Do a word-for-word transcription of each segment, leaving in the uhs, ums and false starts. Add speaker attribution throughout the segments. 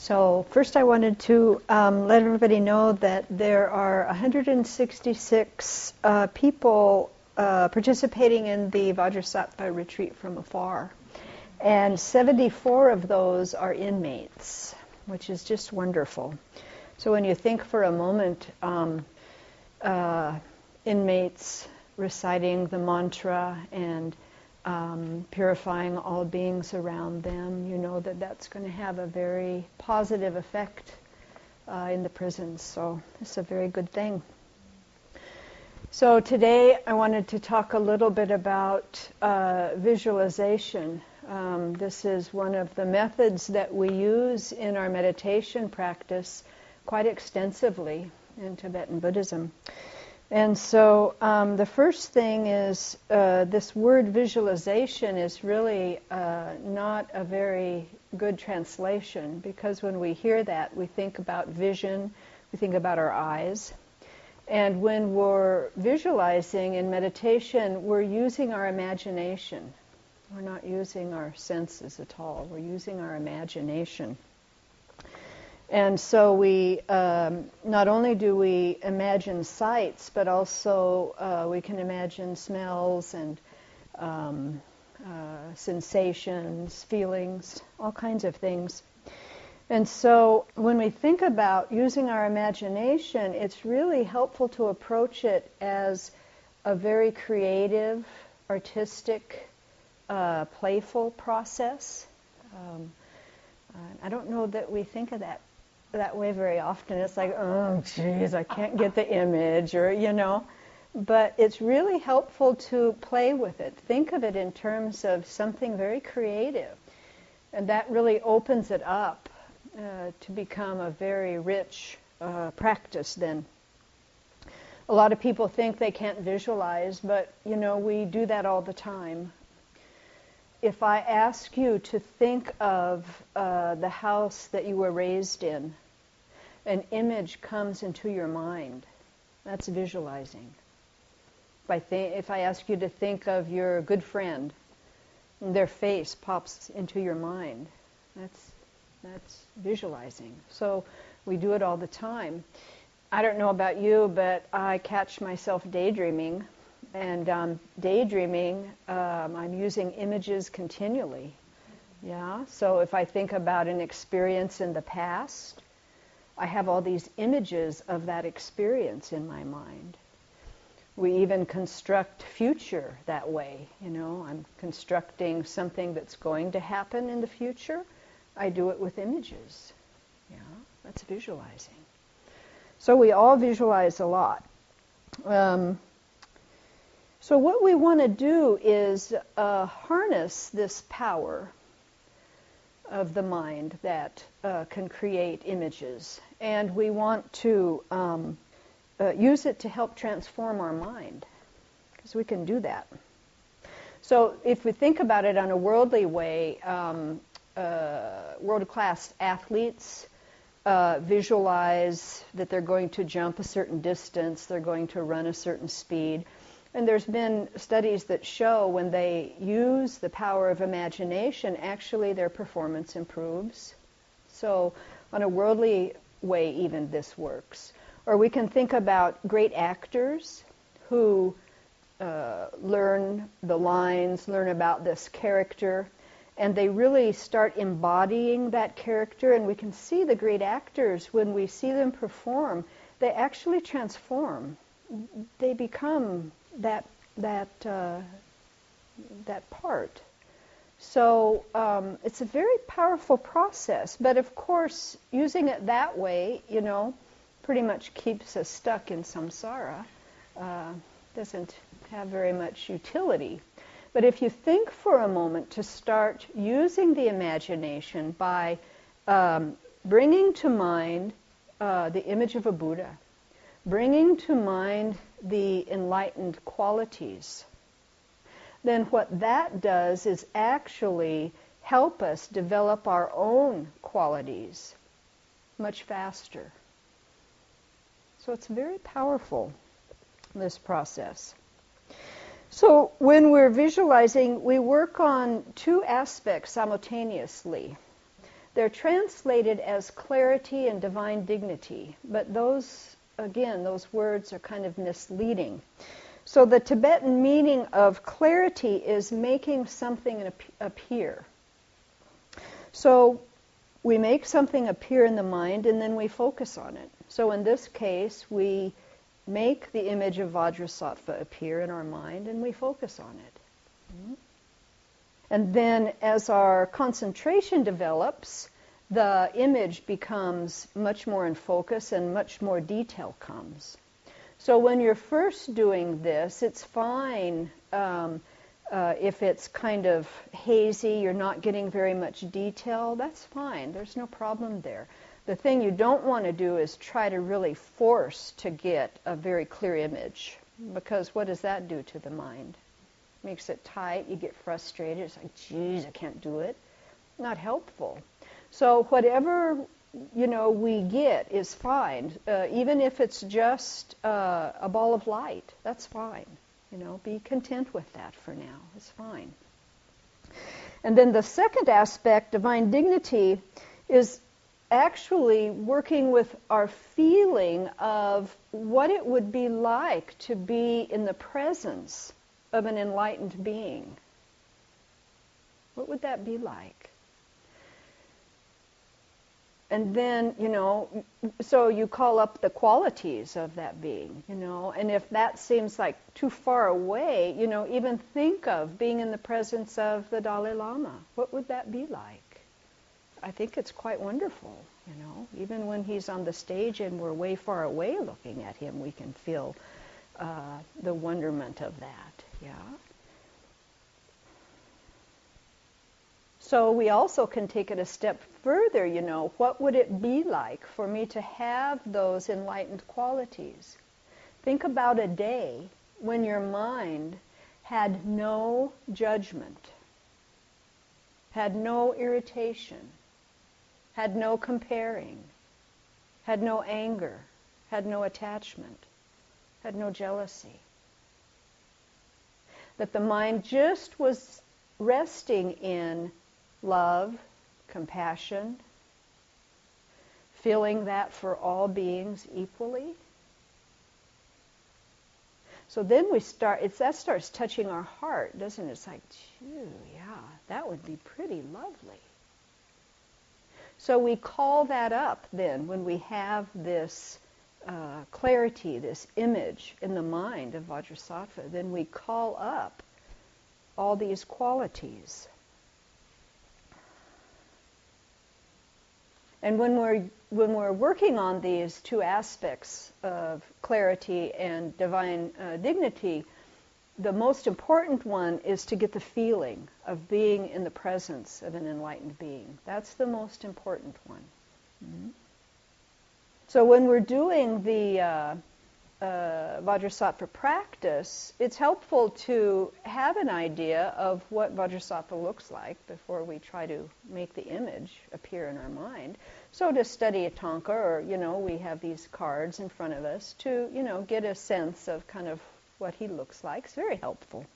Speaker 1: So first I wanted to um, let everybody know that there are one hundred sixty-six uh, people uh, participating in the Vajrasattva retreat from afar. And seventy-four of those are inmates, which is just wonderful. So when you think for a moment, um, uh, inmates reciting the mantra and um, purifying all beings around them, you know that that's going to have a very positive effect uh, in the prisons. So it's a very good thing. So today I wanted to talk a little bit about uh, visualization. Um, this is one of the methods that we use in our meditation practice quite extensively in Tibetan Buddhism. And so um, the first thing is uh, this word visualization is really uh, not a very good translation, because when we hear that, we think about vision, we think about our eyes. And when we're visualizing in meditation, we're using our imagination. We're not using our senses at all. We're using our imagination. And so we, um, not only do we imagine sights, but also uh, we can imagine smells and um, uh, sensations, feelings, all kinds of things. And so when we think about using our imagination, it's really helpful to approach it as a very creative, artistic, uh, playful process. Um, I don't know that we think of that that way very often. It's like, oh, geez, I can't get the image, or, you know. But it's really helpful to play with it. Think of it in terms of something very creative. And that really opens it up uh, to become a very rich uh, practice then. A lot of people think they can't visualize, but, you know, we do that all the time. If I ask you to think of uh, the house that you were raised in, an image comes into your mind. That's visualizing. If I, th- if I ask you to think of your good friend, their face pops into your mind. That's, that's visualizing. So we do it all the time. I don't know about you, but I catch myself daydreaming. And um, daydreaming, um, I'm using images continually. Yeah. So if I think about an experience in the past, I have all these images of that experience in my mind. We even construct future that way. You know, I'm constructing something that's going to happen in the future. I do it with images. Yeah, that's visualizing. So we all visualize a lot. Um, So what we want to do is uh, harness this power of the mind that uh, can create images. And we want to um, uh, use it to help transform our mind, because we can do that. So if we think about it on a worldly way, um, uh, world-class athletes uh, visualize that they're going to jump a certain distance, they're going to run a certain speed. And there's been studies that show when they use the power of imagination, actually their performance improves. So on a worldly way, even this works. Or we can think about great actors who uh, learn the lines, learn about this character, and they really start embodying that character. And we can see the great actors, when we see them perform, they actually transform. They become that that uh, that part. So um, it's a very powerful process. But of course, using it that way, you know, pretty much keeps us stuck in samsara. Uh, doesn't have very much utility. But if you think for a moment to start using the imagination by um, bringing to mind uh, the image of a Buddha, bringing to mind the enlightened qualities, then what that does is actually help us develop our own qualities much faster. So it's very powerful, this process. So when we're visualizing, we work on two aspects simultaneously. They're translated as clarity and divine dignity, but those, again, those words are kind of misleading. So the Tibetan meaning of clarity is making something appear. So we make something appear in the mind and then we focus on it. So in this case, we make the image of Vajrasattva appear in our mind and we focus on it. And then as our concentration develops, the image becomes much more in focus and much more detail comes. So when you're first doing this, it's fine um, uh, if it's kind of hazy, you're not getting very much detail, that's fine. There's no problem there. The thing you don't want to do is try to really force to get a very clear image, because what does that do to the mind? Makes it tight, you get frustrated, it's like, geez, I can't do it. Not helpful. So whatever, you know, we get is fine. Uh, even if it's just uh, a ball of light, that's fine. You know, be content with that for now. It's fine. And then the second aspect, divine dignity, is actually working with our feeling of what it would be like to be in the presence of an enlightened being. What would that be like? And then, you know, so you call up the qualities of that being, you know, and if that seems like too far away, you know, even think of being in the presence of the Dalai Lama. What would that be like? I think it's quite wonderful, you know. Even when he's on the stage and we're way far away looking at him, we can feel uh, the wonderment of that, yeah. So we also can take it a step further, you know, what would it be like for me to have those enlightened qualities? Think about a day when your mind had no judgment, had no irritation, had no comparing, had no anger, had no attachment, had no jealousy. That the mind just was resting in love, compassion, feeling that for all beings equally. So then we start, it's, that starts touching our heart, doesn't it? It's like, phew, yeah, that would be pretty lovely. So we call that up then when we have this uh, clarity, this image in the mind of Vajrasattva, then we call up all these qualities. And when we're when we're working on these two aspects of clarity and divine uh, dignity, the most important one is to get the feeling of being in the presence of an enlightened being. That's the most important one. Mm-hmm. So when we're doing the uh, uh, Vajrasattva practice, it's helpful to have an idea of what Vajrasattva looks like before we try to make the image appear in our mind. So to study Atanka, or, you know, we have these cards in front of us to, you know, get a sense of kind of what he looks like. It's very helpful.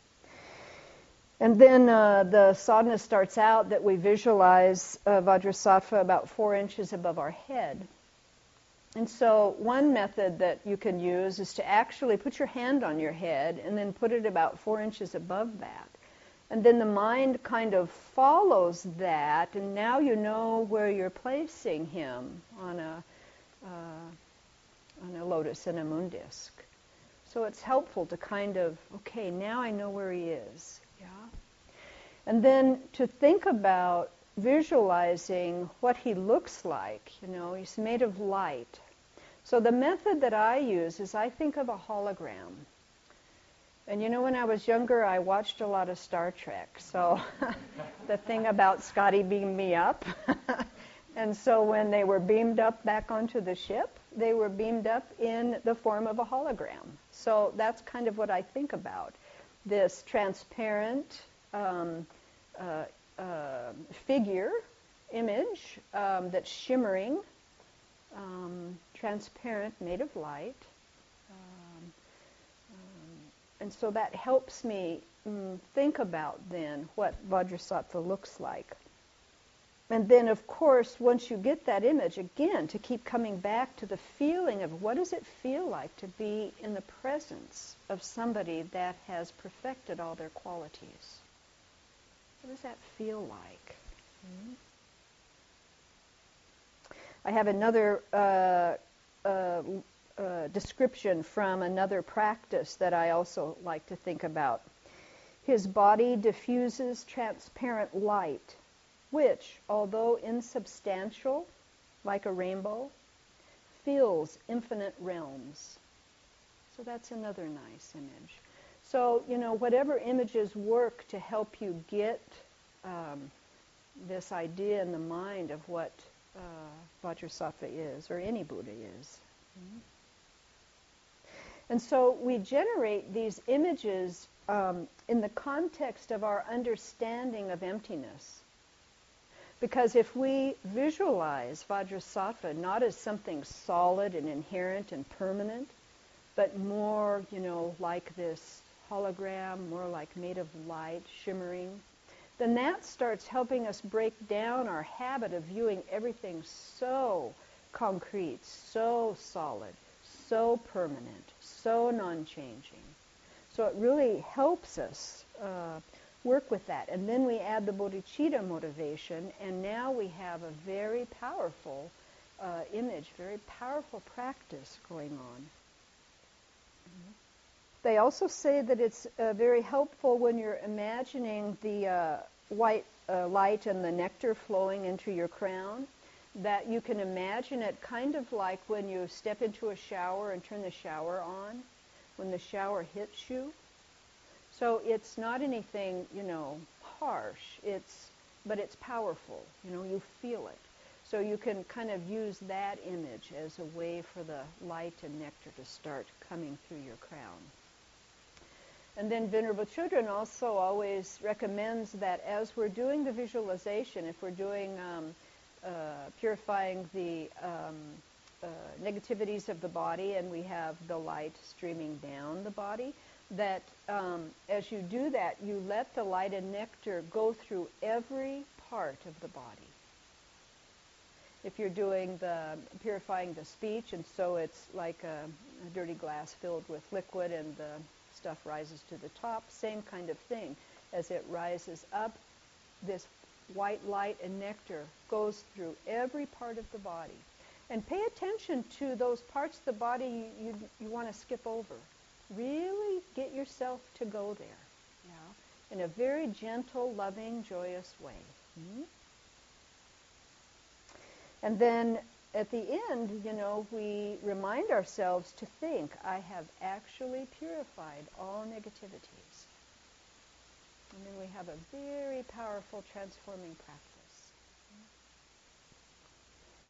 Speaker 1: And then uh, the sadhana starts out that we visualize uh, Vajrasattva about four inches above our head. And so one method that you can use is to actually put your hand on your head and then put it about four inches above that. And then the mind kind of follows that, and now you know where you're placing him on a, uh, on a lotus and a moon disc. So it's helpful to kind of, okay, now I know where he is. Yeah. And then to think about visualizing what he looks like. You know, he's made of light. So the method that I use is I think of a hologram. And you know, when I was younger, I watched a lot of Star Trek. So the thing about Scotty beamed me up. And so when they were beamed up back onto the ship, they were beamed up in the form of a hologram. So that's kind of what I think about. This transparent um, uh, uh, figure, image um, that's shimmering, um, transparent, made of light. Um, um, and so that helps me mm, think about then what Vajrasattva looks like. And then, of course, once you get that image, again, to keep coming back to the feeling of what does it feel like to be in the presence of somebody that has perfected all their qualities? What does that feel like? Mm-hmm. I have another uh, uh, uh, description from another practice that I also like to think about. His body diffuses transparent light, which, although insubstantial, like a rainbow, fills infinite realms. So that's another nice image. So, you know, whatever images work to help you get um, this idea in the mind of what uh, Vajrasattva is, or any Buddha is. Mm-hmm. And so we generate these images um, in the context of our understanding of emptiness. Because if we visualize Vajrasattva not as something solid and inherent and permanent, but more, you know, like this hologram, more like made of light, shimmering, then that starts helping us break down our habit of viewing everything so concrete, so solid, so permanent, so non-changing. So it really helps us uh, work with that. And then we add the bodhicitta motivation, and now we have a very powerful uh, image, very powerful practice going on. Mm-hmm. They also say that it's uh, very helpful when you're imagining the uh, white uh, light and the nectar flowing into your crown, that you can imagine it kind of like when you step into a shower and turn the shower on, when the shower hits you. So it's not anything, you know, harsh, it's, but it's powerful, you know, you feel it. So you can kind of use that image as a way for the light and nectar to start coming through your crown. And then Venerable Chödrön also always recommends that as we're doing the visualization, if we're doing um, uh, purifying the um, uh, negativities of the body, and we have the light streaming down the body, that um, as you do that, you let the light and nectar go through every part of the body. If you're doing the purifying the speech, and so it's like a, a dirty glass filled with liquid and the stuff rises to the top, same kind of thing. As it rises up, this white light and nectar goes through every part of the body. And pay attention to those parts of the body you, you, you want to skip over. Really get yourself to go there, yeah, in a very gentle, loving, joyous way. Mm-hmm. And then at the end, you know, we remind ourselves to think, I have actually purified all negativities. And then we have a very powerful transforming practice.